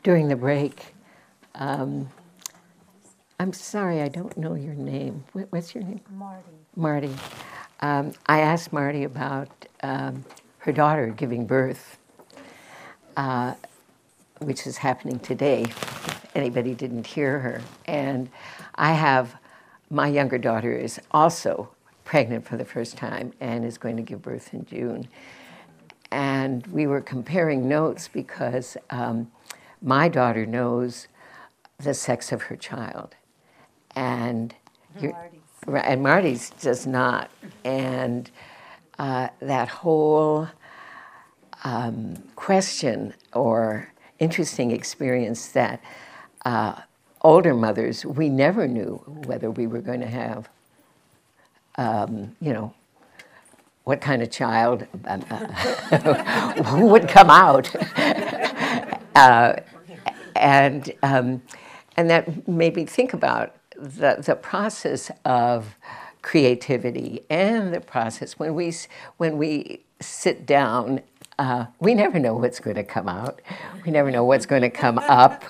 during the break, I'm sorry, I don't know your name. What's your name? Marty. Marty. I asked Marty about her daughter giving birth, which is happening today, if anybody didn't hear her. And my younger daughter is also pregnant for the first time and is going to give birth in June. And we were comparing notes because my daughter knows the sex of her child. And Marty's does not. And that whole question or interesting experience that older mothers, we never knew whether we were going to have, what kind of child would come out. And that made me think about the process of creativity and the process when we sit down. We never know what's going to come out. We never know what's going to come up.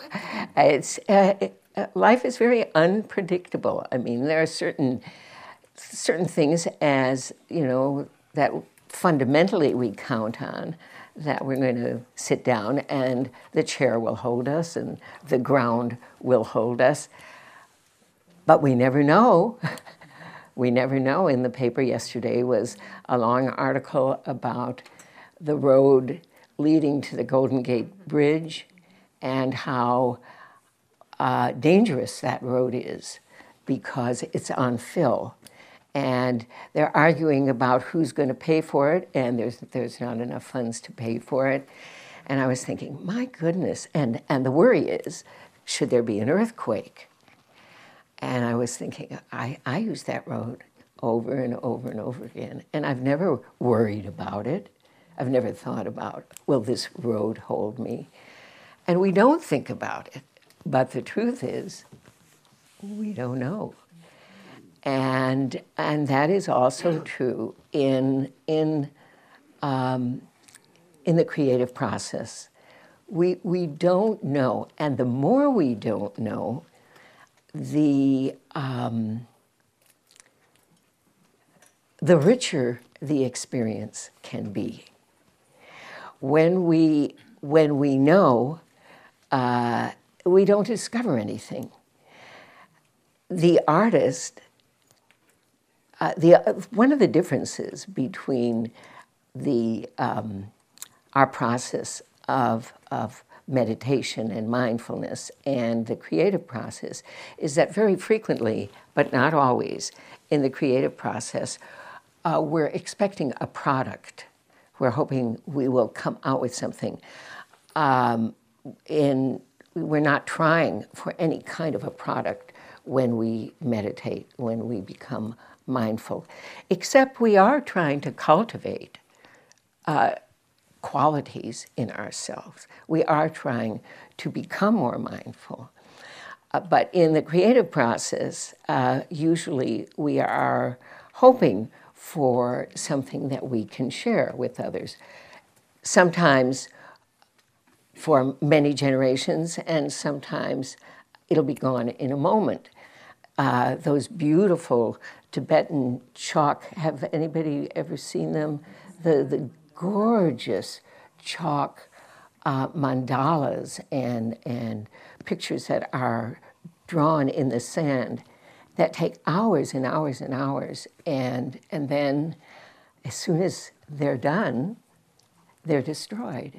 Life is very unpredictable. I mean, there are certain things, as you know, that fundamentally we count on, that we're going to sit down and the chair will hold us and the ground will hold us. But we never know. We never know. In the paper yesterday was a long article about the road leading to the Golden Gate Bridge and how dangerous that road is because it's on fill. And they're arguing about who's going to pay for it, and there's not enough funds to pay for it. And I was thinking, my goodness, and the worry is, should there be an earthquake? And I was thinking, I use that road over and over and over again, and I've never worried about it. I've never thought about, will this road hold me? And we don't think about it, but the truth is, we don't know. And that is also true in the creative process. We don't know, and the more we don't know, the richer the experience can be. When we know, we don't discover anything. The artist. One of the differences between our process of meditation and mindfulness and the creative process is that very frequently, but not always, in the creative process, we're expecting a product. We're hoping we will come out with something. We're not trying for any kind of a product when we meditate, when we become mindful, except we are trying to cultivate qualities in ourselves. We are trying to become more mindful. But in the creative process, usually we are hoping for something that we can share with others. Sometimes for many generations, and sometimes it'll be gone in a moment. Those beautiful Tibetan chalk, have anybody ever seen them? The gorgeous chalk mandalas and pictures that are drawn in the sand that take hours and hours and hours, and then as soon as they're done, they're destroyed.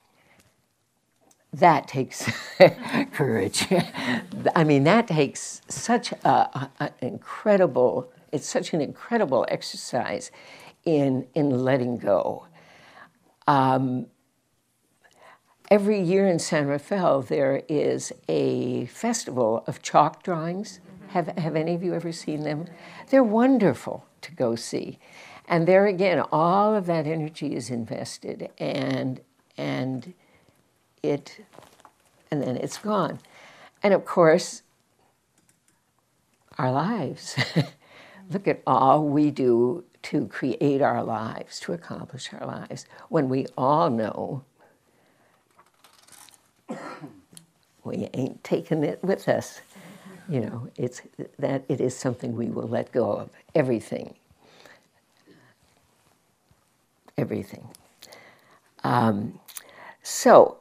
That takes courage. I mean, that takes such an incredible exercise in letting go. Every year in San Rafael, there is a festival of chalk drawings. Have any of you ever seen them? They're wonderful to go see. And there again, all of that energy is invested, and then it's gone. And of course, our lives. Look at all we do to create our lives, to accomplish our lives, when we all know we ain't taking it with us. You know, it's that it is something we will let go of. Everything. Everything. So,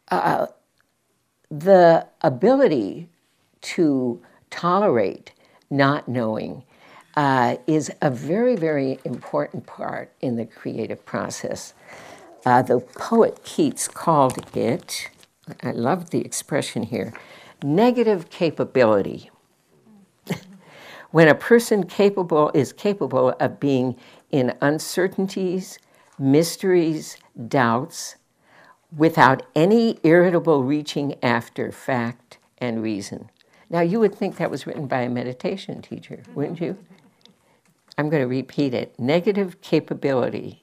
the ability to tolerate not knowing is a very, very important part in the creative process. The poet Keats called it, I love the expression here, negative capability. When a person is capable of being in uncertainties, mysteries, doubts, without any irritable reaching after fact and reason. Now, you would think that was written by a meditation teacher, wouldn't you? I'm going to repeat it. Negative capability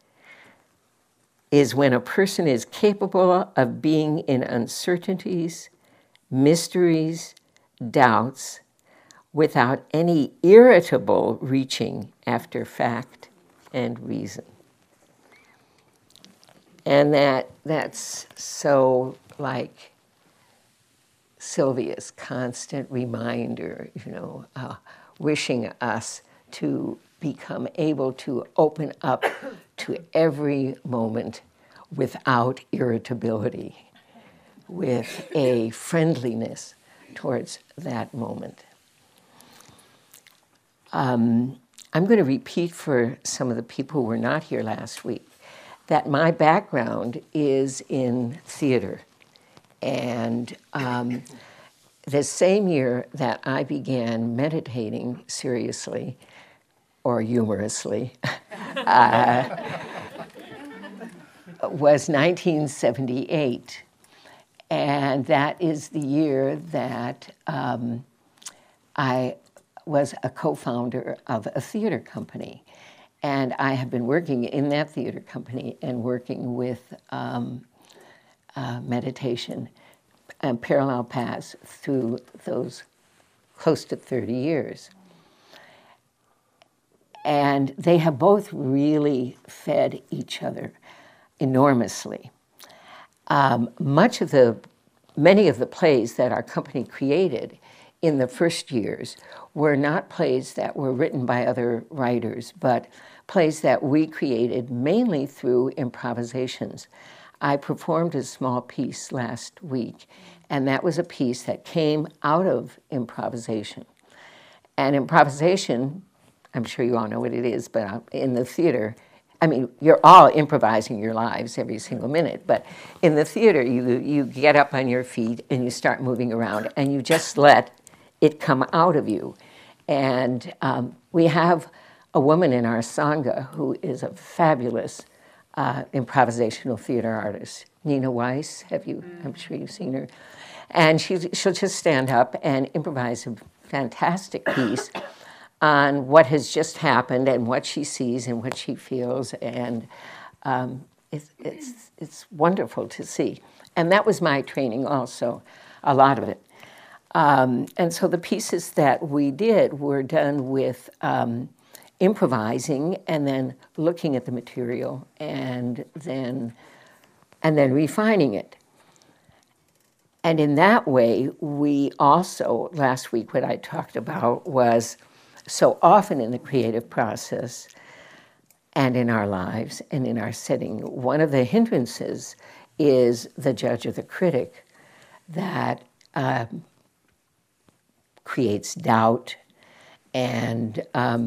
is when a person is capable of being in uncertainties, mysteries, doubts, without any irritable reaching after fact and reason. And that's so like Sylvia's constant reminder, wishing us to become able to open up to every moment without irritability, with a friendliness towards that moment. I'm going to repeat for some of the people who were not here last week that my background is in theater. And the same year that I began meditating seriously or humorously was 1978. And that is the year that I was a co-founder of a theater company. And I have been working in that theater company and working with meditation and parallel paths through those close to 30 years. And they have both really fed each other enormously. Many of the plays that our company created in the first years were not plays that were written by other writers, but plays that we created mainly through improvisations. I performed a small piece last week, and that was a piece that came out of improvisation. And improvisation, I'm sure you all know what it is, but in the theater, you're all improvising your lives every single minute, but in the theater, you get up on your feet and you start moving around, and you just let it come out of you. And we have a woman in our Sangha who is a fabulous improvisational theater artist, Nina Weiss. I'm sure you've seen her. And she'll just stand up and improvise a fantastic piece on what has just happened and what she sees and what she feels. And it's wonderful to see. And that was my training also, a lot of it. And so the pieces that we did were done with improvising and then looking at the material and then refining it. And in that way, we also, last week, what I talked about was so often in the creative process and in our lives and in our setting, one of the hindrances is the judge or the critic that creates doubt and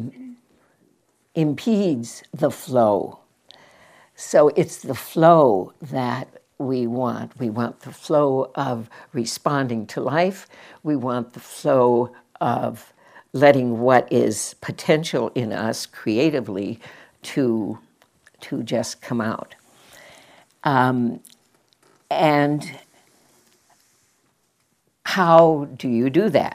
impedes the flow. So it's the flow that we want. We want the flow of responding to life. We want the flow of letting what is potential in us creatively to just come out. And how do you do that?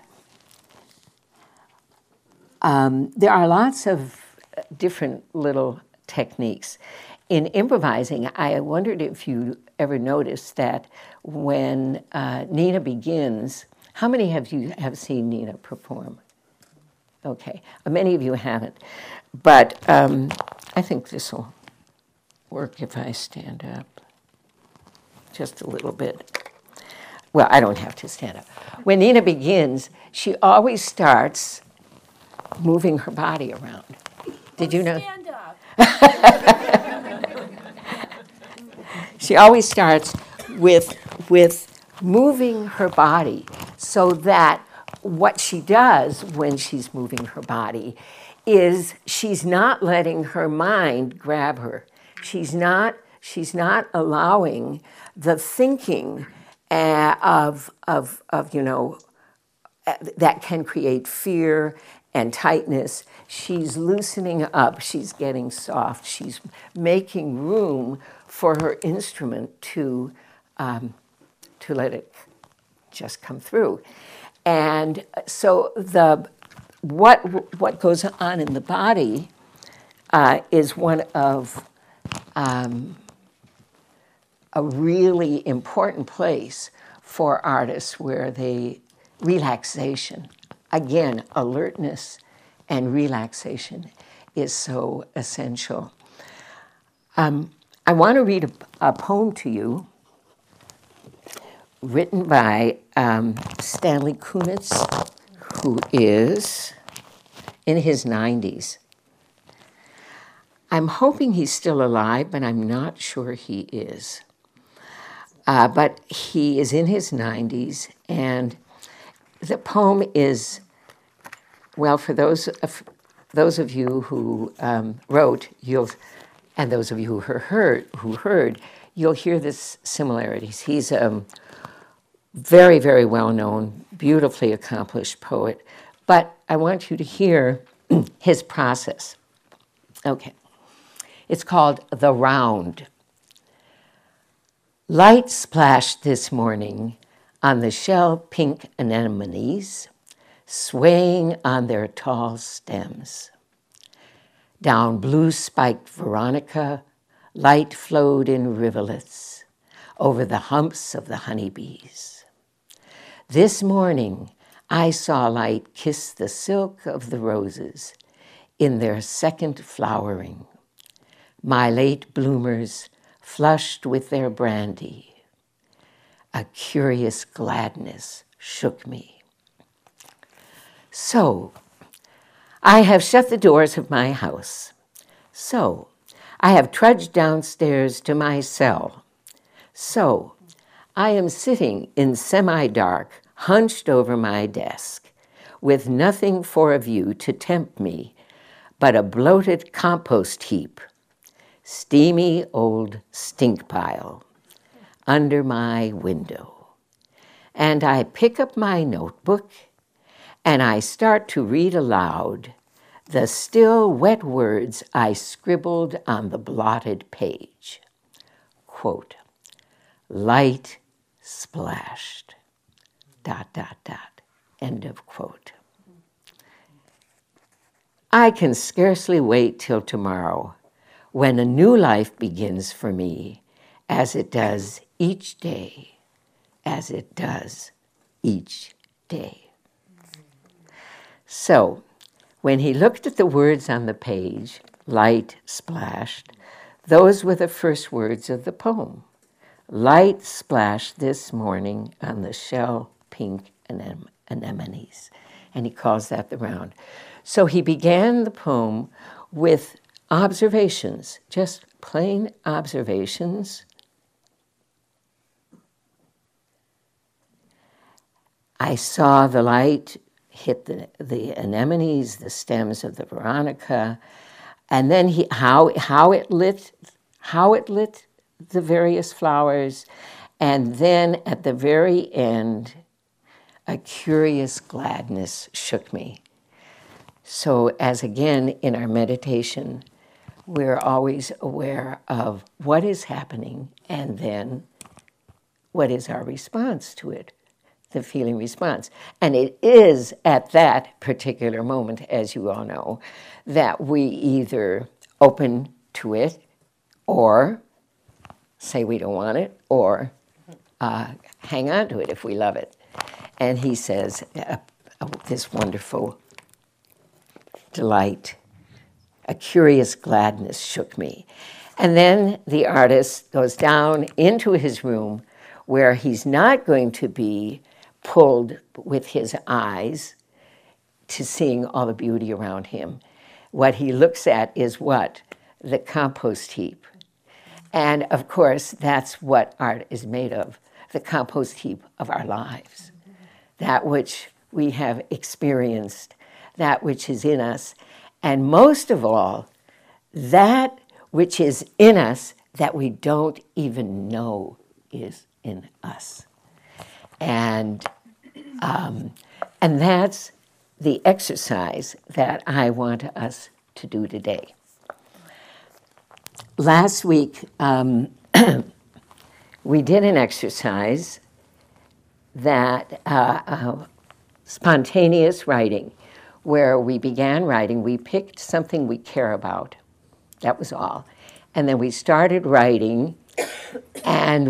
There are lots of different little techniques. In improvising, I wondered if you ever noticed that when Nina begins, how many of you have seen Nina perform? Okay, many of you haven't. But I think this will work if I stand up just a little bit. well, I don't have to stand up. When Nina begins, she always starts moving her body around. Did you know? Stand up. She always starts with moving her body, so that what she does when she's moving her body is she's not letting her mind grab her. She's not allowing the thinking of that can create fear and tightness. She's loosening up, she's getting soft, she's making room for her instrument to let it just come through. And so what goes on in the body is one of a really important place for artists where relaxation, again, alertness and relaxation is so essential. I want to read a poem to you written by Stanley Kunitz, who is in his 90s. I'm hoping he's still alive, but I'm not sure he is. But he is in his 90s, and the poem is, well, for those of you who wrote, and those of you who heard, you'll hear this similarities. He's a very, very well-known, beautifully accomplished poet, but I want you to hear his process. Okay. It's called The Round. Light splashed this morning on the shell-pink anemones, swaying on their tall stems. Down blue-spiked veronica, light flowed in rivulets over the humps of the honeybees. This morning, I saw light kiss the silk of the roses in their second flowering. My late bloomers flushed with their brandy. A curious gladness shook me. So, I have shut the doors of my house. So, I have trudged downstairs to my cell. So, I am sitting in semi-dark, hunched over my desk, with nothing for a view to tempt me but a bloated compost heap, steamy old stink pile, under my window. And I pick up my notebook and I start to read aloud the still wet words I scribbled on the blotted page. Quote, light splashed, ... End of quote. I can scarcely wait till tomorrow, when a new life begins for me, as it does each day, as it does each day. So, when he looked at the words on the page, light splashed, those were the first words of the poem. Light splashed this morning on the shell-pink anemones. And he calls that The Round. So he began the poem with observations, just plain observations. I saw the light hit the anemones, the stems of the veronica, and then how it lit the various flowers, and then at the very end, a curious gladness shook me. So as again in our meditation, we're always aware of what is happening and then what is our response to it, the feeling response. And it is at that particular moment, as you all know, that we either open to it or say we don't want it or hang on to it if we love it. And he says this wonderful delight, a curious gladness shook me. And then the artist goes down into his room where he's not going to be pulled with his eyes to seeing all the beauty around him. What he looks at is what? The compost heap. And of course, that's what art is made of, the compost heap of our lives. That which we have experienced, that which is in us, and most of all, that which is in us that we don't even know is in us. And that's the exercise that I want us to do today. Last week, we did an exercise that spontaneous writing, where we began writing. We picked something we care about. That was all. And then we started writing, and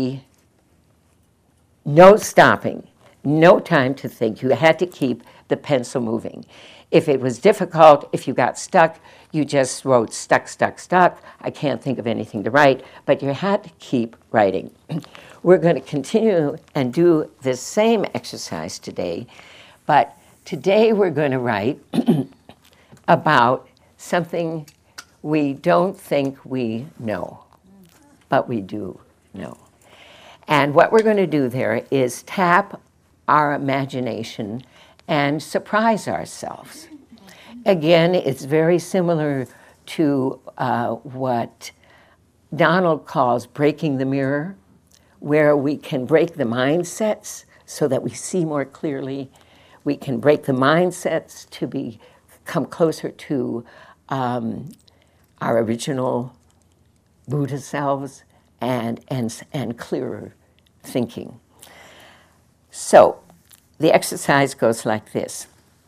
no stopping, no time to think. You had to keep the pencil moving. If it was difficult, if you got stuck, you just wrote stuck, stuck, stuck. I can't think of anything to write, but you had to keep writing. We're going to continue and do the same exercise today, but today we're going to write about something we don't think we know, but we do know. And what we're going to do there is tap our imagination and surprise ourselves. Again, it's very similar to what Donald calls breaking the mirror, where we can break the mindsets so that we see more clearly. We can break the mindsets to come closer to our original Buddha selves and clearer thinking. So the exercise goes like this.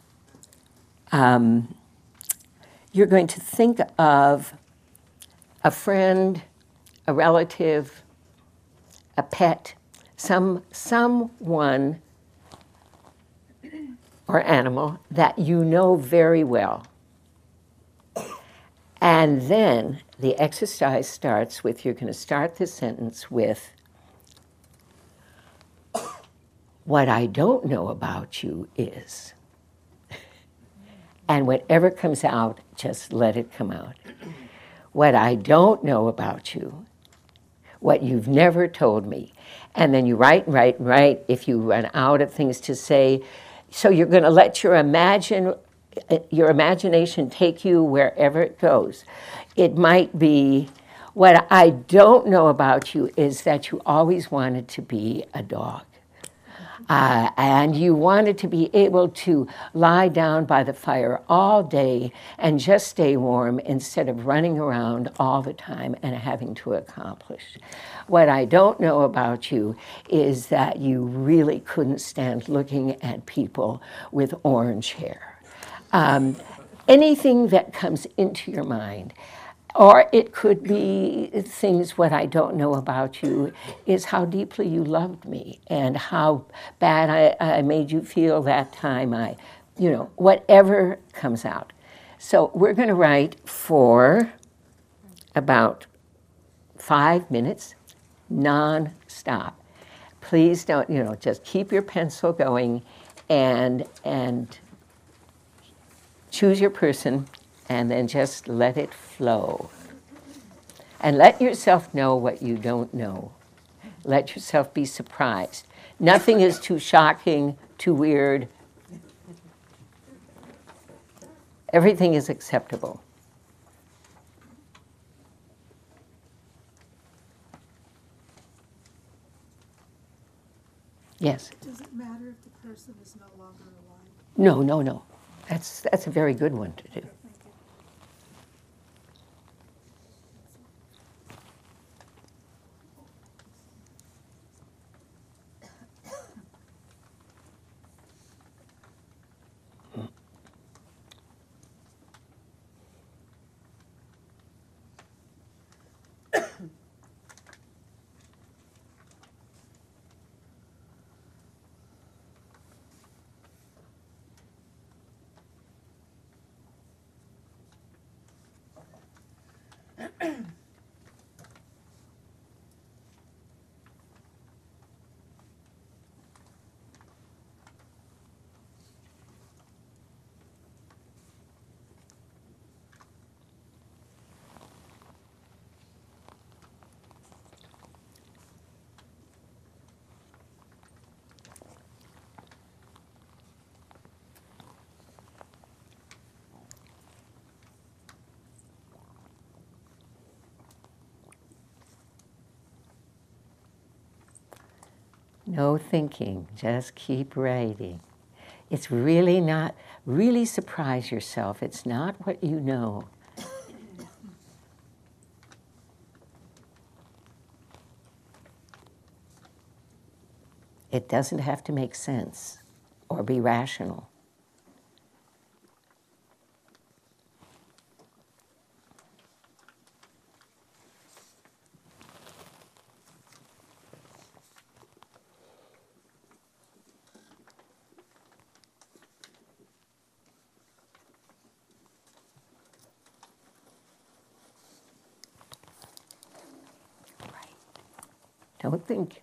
You're going to think of a friend, a relative, a pet, someone or animal that you know very well. And then the exercise starts with, you're going to start the sentence with, what I don't know about you is. And whatever comes out, just let it come out. What I don't know about you, what you've never told me. And then you write. If you run out of things to say, so you're going to let your imagination take you wherever it goes. It might be, what I don't know about you is that you always wanted to be a dog. And you wanted to be able to lie down by the fire all day and just stay warm instead of running around all the time and having to accomplish. What I don't know about you is that you really couldn't stand looking at people with orange hair. Anything that comes into your mind. Or it could be things, what I don't know about you is how deeply you loved me and how bad I made you feel that time. Whatever comes out. So we're going to write for about 5 minutes, non-stop. Please don't, just keep your pencil going and choose your person. And then just let it flow. And let yourself know what you don't know. Let yourself be surprised. Nothing is too shocking, too weird. Everything is acceptable. Yes? Does it matter if the person is no longer alive? No. That's a very good one to do. No thinking, just keep writing. It's really not, really surprise yourself. It's not what you know. It doesn't have to make sense or be rational. Don't think.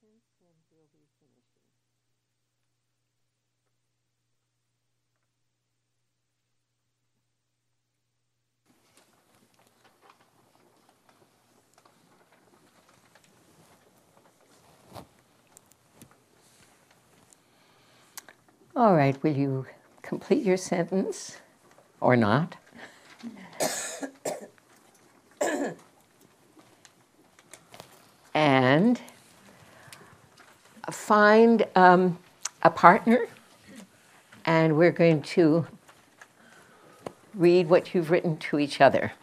sentence, and we'll be finishing. All right, will you complete your sentence or not? And find a partner, and we're going to read what you've written to each other.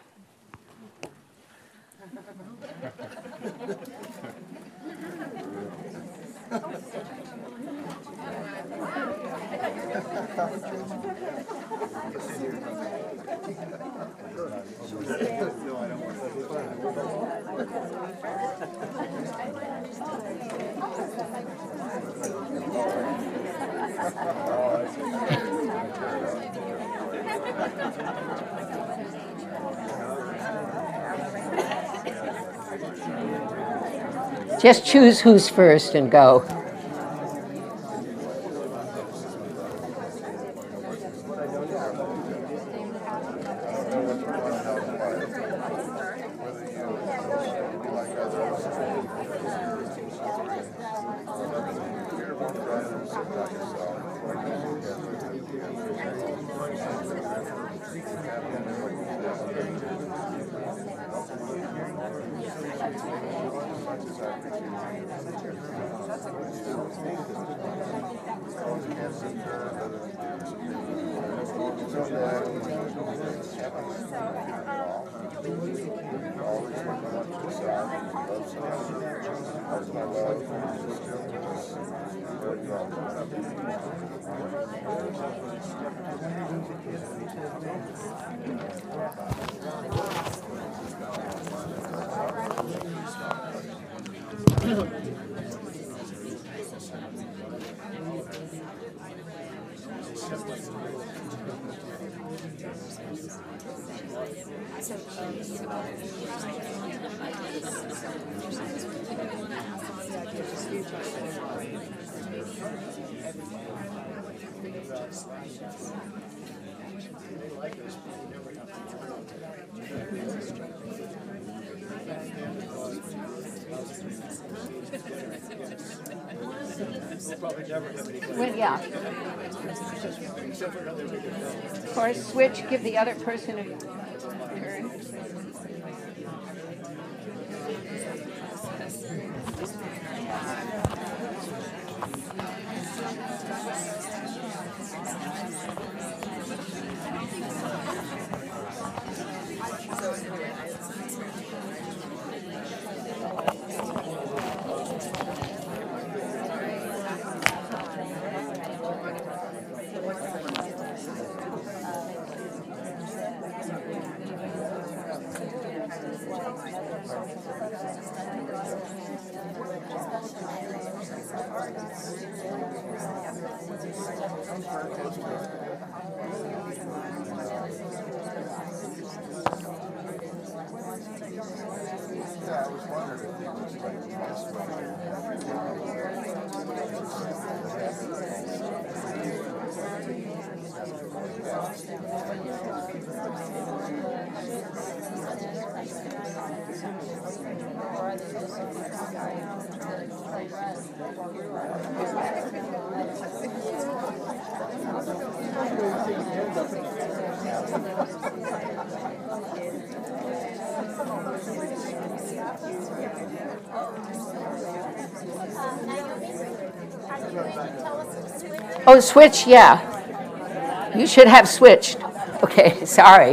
Just choose who's first and go. Well, yeah. Or switch, give the other person a turn. Oh, switch, yeah. You should have switched. Okay, sorry.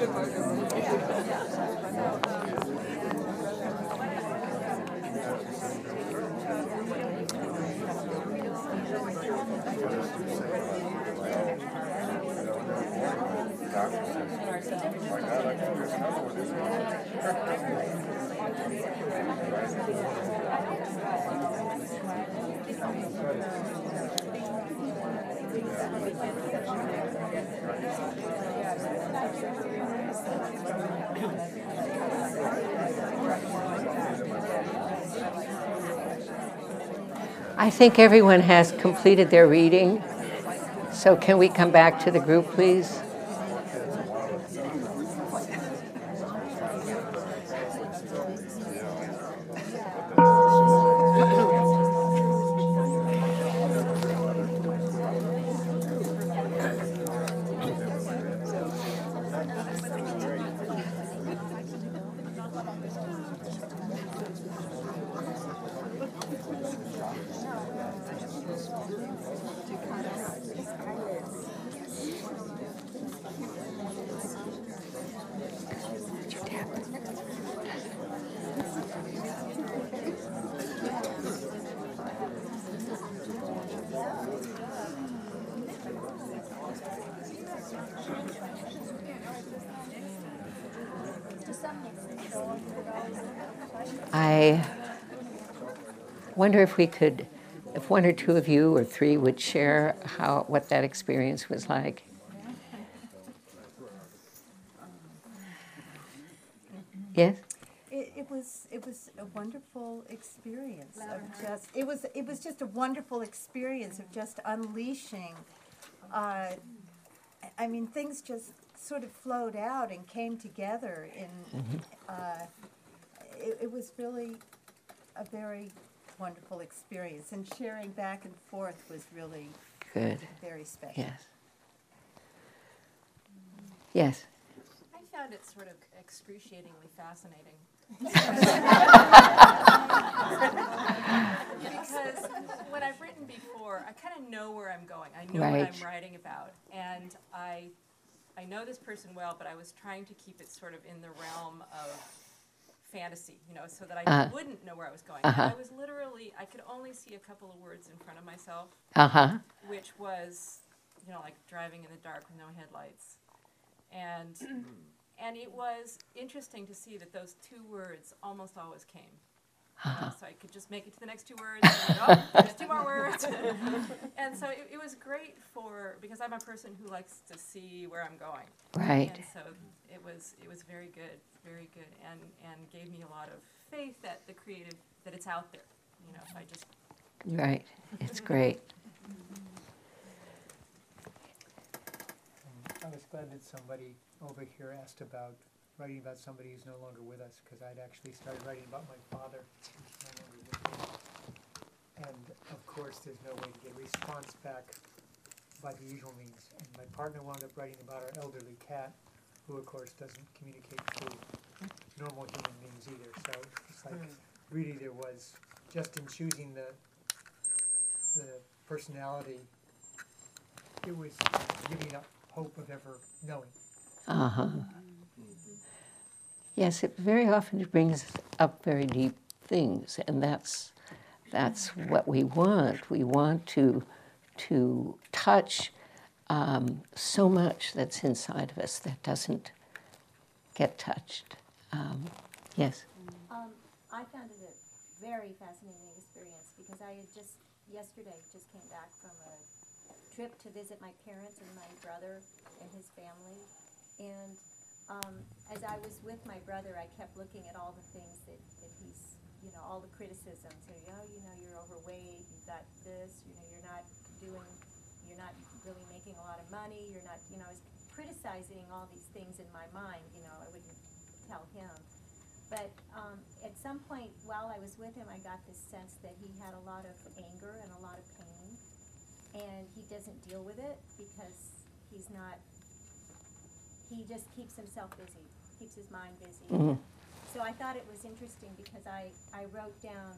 I think everyone has completed their reading. So can we come back to the group, please? I wonder if we could, if one or two of you or three would share what that experience was like. Yes? It was a wonderful experience of just it was just a wonderful experience of just unleashing. I mean, things just sort of flowed out and came together it was really a very wonderful experience, and sharing back and forth was really Good. very special. Yes. Yes. I found it sort of excruciatingly fascinating. Because when I've written before, I kind of know where I'm going. I know what I'm writing about. And I know this person well, but I was trying to keep it sort of in the realm of fantasy, so that I wouldn't know where I was going. I was literally, I could only see a couple of words in front of myself, which was, like driving in the dark with no headlights. And it was interesting to see that those two words almost always came. So I could just make it to the next two words, and there's two more words. And so it was great because I'm a person who likes to see where I'm going. Right. And so it was very good, and gave me a lot of faith that that it's out there, if I just... Right, it's great. I was glad that somebody over here asked about writing about somebody who's no longer with us, because I'd actually started writing about my father, who's no longer with me. And of course, there's no way to get a response back by the usual means. And my partner wound up writing about our elderly cat, who of course doesn't communicate through normal human beings either. So it's like really there was, just in choosing the personality, it was giving up hope of ever knowing. Yes, it very often brings up very deep things, and that's what we want. We want to touch so much that's inside of us that doesn't get touched. Yes? I found it a very fascinating experience because I had yesterday came back from a trip to visit my parents and my brother and his family. And as I was with my brother, I kept looking at all the things that he's, all the criticisms. So, you're overweight, you've got this, you're not really making a lot of money, you're not, I was criticizing all these things in my mind, I wouldn't tell him. But at some point while I was with him, I got this sense that he had a lot of anger and a lot of pain, and he doesn't deal with it because he just keeps himself busy, keeps his mind busy. Mm-hmm. So I thought it was interesting because I wrote down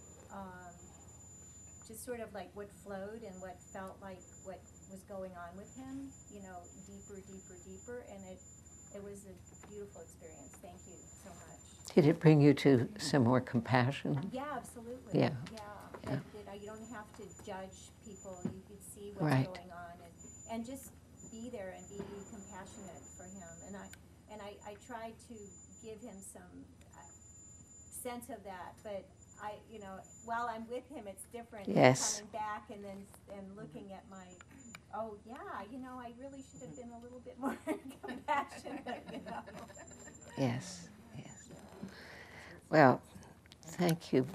just sort of like what flowed and what felt like what was going on with him, deeper, and It was a beautiful experience. Thank you so much. Did it bring you to some more compassion? Yeah, absolutely. Yeah. Yeah. Yeah. That you don't have to judge people. You can see what's Right. going on and just be there and be compassionate for him. And I try to give him some sense of that, but while I'm with him, it's different. Yes. Coming back and looking at my, oh yeah, I really should have been a little bit more compassionate. Yes. Yes. Well, thank you.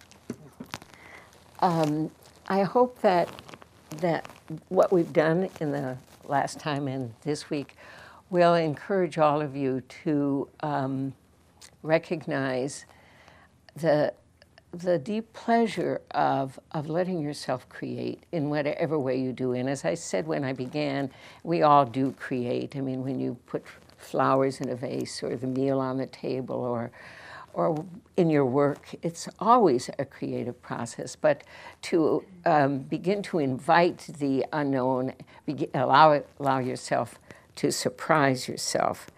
I hope that what we've done in the last time and this week will encourage all of you to recognize the deep pleasure of letting yourself create in whatever way you do. And as I said when I began, we all do create. I mean, when you put flowers in a vase or the meal on the table or in your work, it's always a creative process. But to begin to invite the unknown, allow yourself to surprise yourself.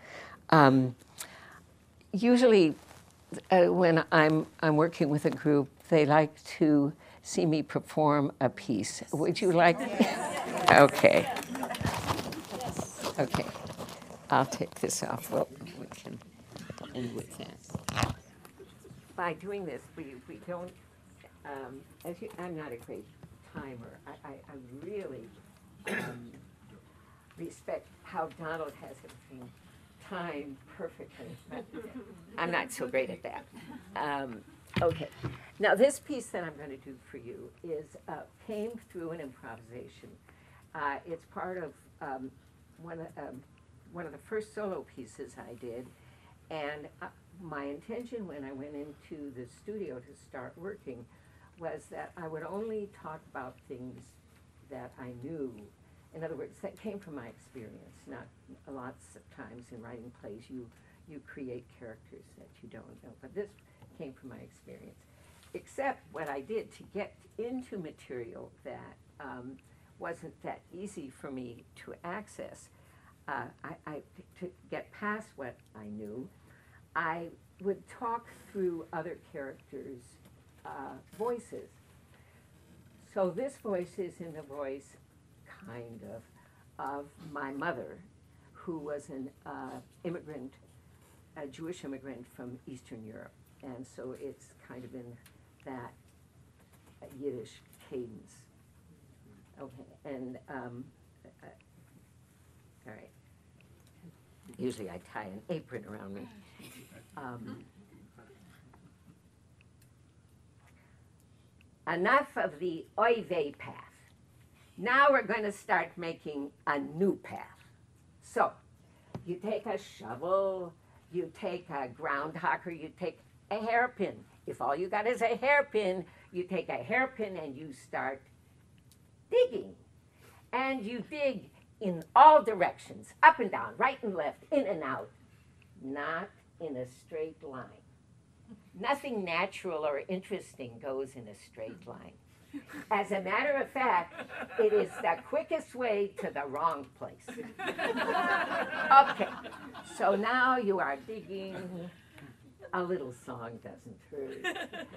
Usually, when I'm working with a group, they like to see me perform a piece. Would you like? Okay. Okay. I'll take this off. Well, we can end with that. By doing this, we don't. I'm not a great timer. I really respect how Donald has everything timed perfectly. But I'm not so great at that. Okay. Now this piece that I'm going to do for you came through an improvisation. It's part of one of the first solo pieces I did, and my intention when I went into the studio to start working was that I would only talk about things that I knew. In other words, that came from my experience. Not lots of times in writing plays you create characters that you don't know, but this came from my experience. Except what I did to get into material that wasn't that easy for me to access, to get past what I knew, I would talk through other characters' voices. So this voice is in the voice, kind of my mother, who was an immigrant, a Jewish immigrant from Eastern Europe. And so it's kind of in that Yiddish cadence. Okay, and all right. Usually I tie an apron around me. Enough of the oy vey path. Now we're going to start making a new path. So, you take a shovel, you take a groundhogger, you take a hairpin. If all you got is a hairpin, you take a hairpin and you start digging. And you dig in all directions, up and down, right and left, in and out, not in a straight line. Nothing natural or interesting goes in a straight line. As a matter of fact, it is the quickest way to the wrong place. Okay, so now you are digging. A little song doesn't hurt.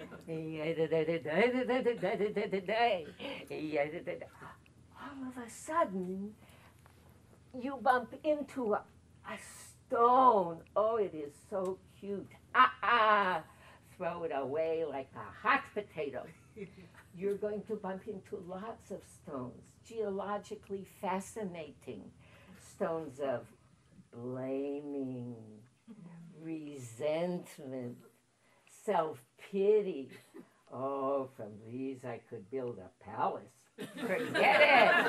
All of a sudden, you bump into a stone. Oh, it is so cute. Throw it away like a hot potato. You're going to bump into lots of stones, geologically fascinating stones of blaming, resentment, self-pity. Oh, from these I could build a palace. Forget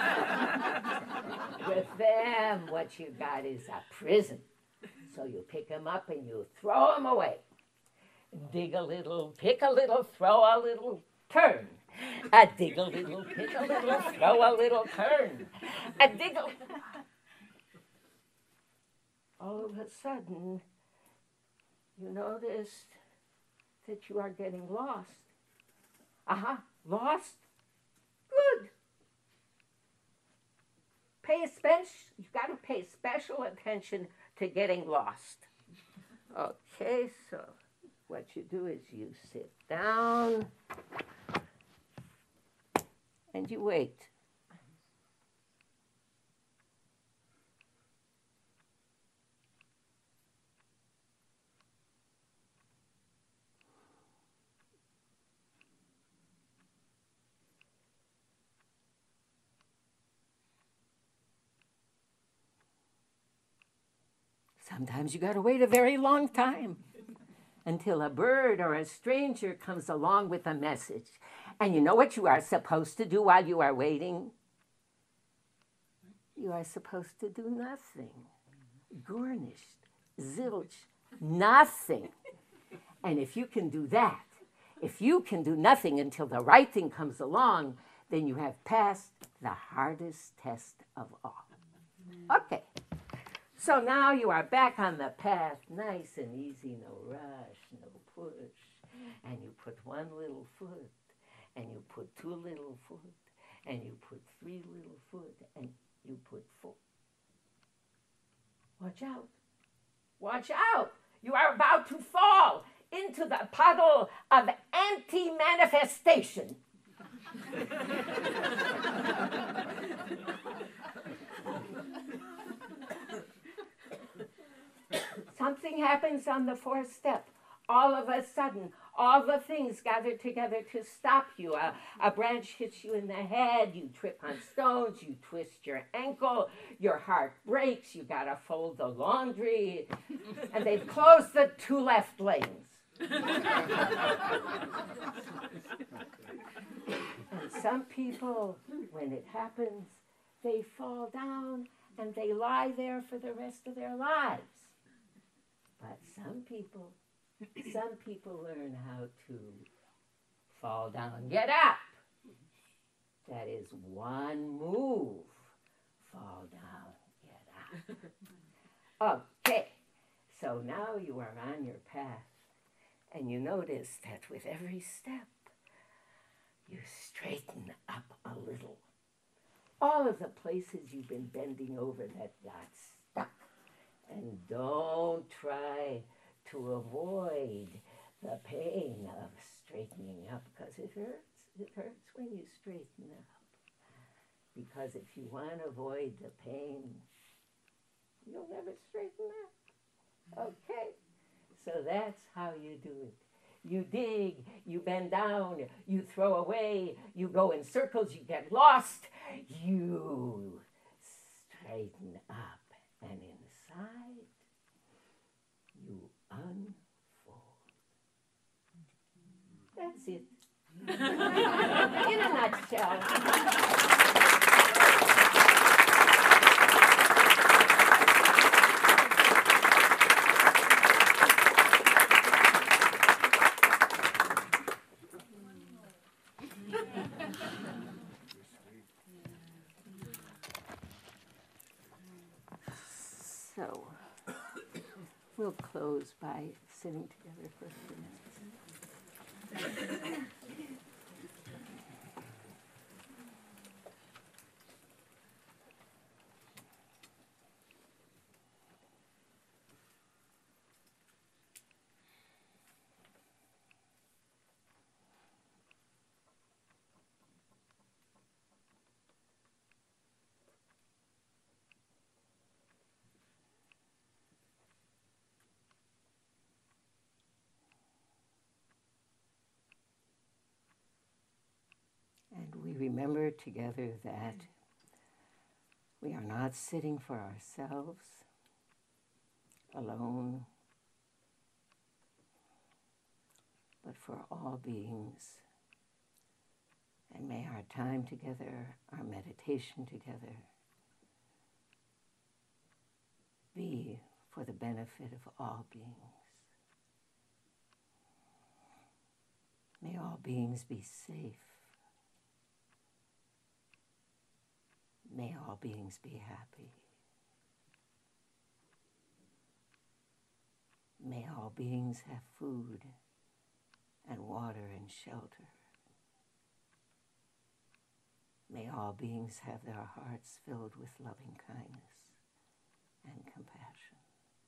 it. With them, what you got is a prison. So you pick them up and you throw them away. Dig a little, pick a little, throw a little, turn. A dig a little, pick a little, throw a little, turn. A dig a little. All of a sudden, you noticed that you are getting lost. Lost? Good. You've got to pay special attention to getting lost. Okay, so what you do is you sit down and you wait. Sometimes you got to wait a very long time until a bird or a stranger comes along with a message. And you know what you are supposed to do while you are waiting? You are supposed to do nothing. Garnished, zilch, nothing. And if you can do that, if you can do nothing until the right thing comes along, then you have passed the hardest test of all. Okay. So now you are back on the path, nice and easy, no rush, no push. And you put one little foot, and you put two little foot, and you put three little foot, and you put four. Watch out. Watch out. You are about to fall into the puddle of anti-manifestation. Something happens on the fourth step. All of a sudden, all the things gather together to stop you. A branch hits you in the head, you trip on stones, you twist your ankle, your heart breaks, you gotta fold the laundry, and they've closed the two left lanes. And some people, when it happens, they fall down and they lie there for the rest of their lives. But some people learn how to fall down, get up. That is one move. Fall down, get up. Okay, so now you are on your path, and you notice that with every step, you straighten up a little. All of the places you've been bending over that got stuck. And don't try to avoid the pain of straightening up, because it hurts. It hurts when you straighten up. Because if you want to avoid the pain, you'll never straighten up. Okay? So that's how you do it. You dig, you bend down, you throw away, you go in circles, you get lost, you straighten up, and inside you unfold. That's it. In a nutshell. So, we'll close by sitting together for a few minutes. And we remember together that we are not sitting for ourselves, alone, but for all beings. And may our time together, our meditation together, be for the benefit of all beings. May all beings be safe. May all beings be happy. May all beings have food and water and shelter. May all beings have their hearts filled with loving kindness and compassion.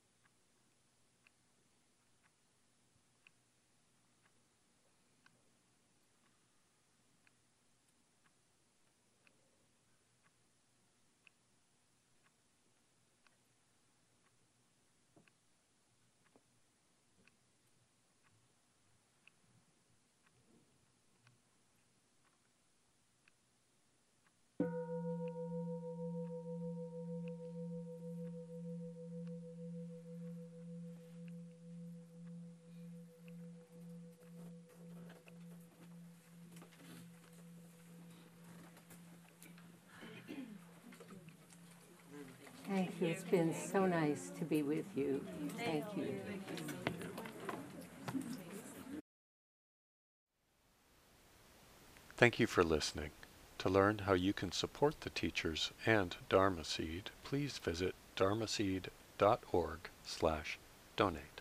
you. It's been so nice to be with you. Thank you. Thank you for listening. To learn how you can support the teachers and Dharma Seed, please visit dharmaseed.org/donate.